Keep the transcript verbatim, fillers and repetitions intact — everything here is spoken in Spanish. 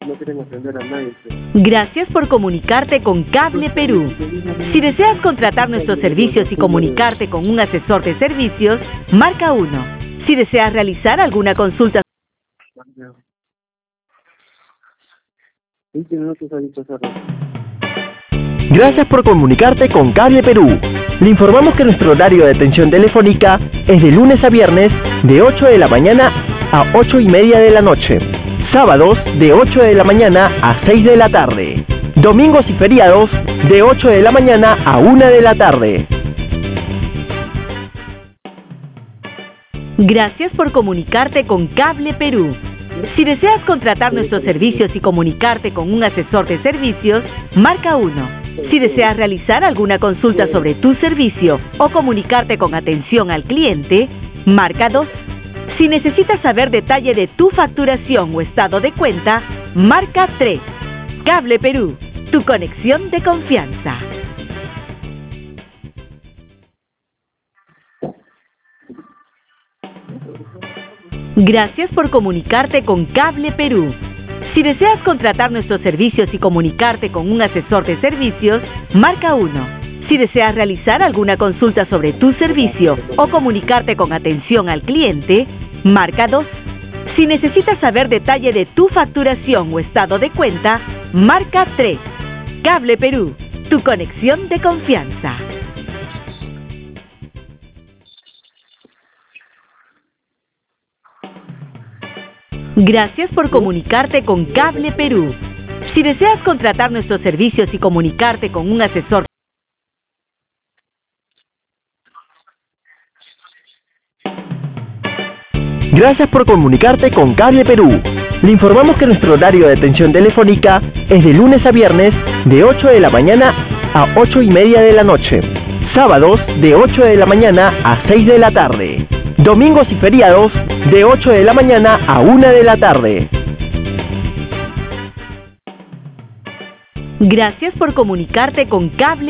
No quieren atender a nadie. Gracias por comunicarte con Cable Perú. Si deseas contratar nuestros servicios y comunicarte con un asesor de servicios, marca uno. Si deseas realizar alguna consulta... Gracias por comunicarte con Cable Perú. Le informamos que nuestro horario de atención telefónica es de lunes a viernes de ocho de la mañana a ocho y media de la noche. Sábados de ocho de la mañana a seis de la tarde. Domingos y feriados de ocho de la mañana a una de la tarde. Gracias por comunicarte con Cable Perú. Si deseas contratar nuestros servicios y comunicarte con un asesor de servicios, marca uno. Si deseas realizar alguna consulta sobre tu servicio o comunicarte con atención al cliente, marca dos. Si necesitas saber detalle de tu facturación o estado de cuenta, marca tres. Cable Perú, tu conexión de confianza. Gracias por comunicarte con Cable Perú. Si deseas contratar nuestros servicios y comunicarte con un asesor de servicios, marca uno. Si deseas realizar alguna consulta sobre tu servicio o comunicarte con atención al cliente, marca dos. Si necesitas saber detalle de tu facturación o estado de cuenta, marca tres. Cable Perú, tu conexión de confianza. Gracias por comunicarte con Cable Perú. Si deseas contratar nuestros servicios y comunicarte con un asesor... Gracias por comunicarte con Cable Perú. Le informamos que nuestro horario de atención telefónica es de lunes a viernes de ocho de la mañana a ocho y media de la noche. Sábados de ocho de la mañana a seis de la tarde. Domingos y feriados de ocho de la mañana a una de la tarde. Gracias por comunicarte con Cable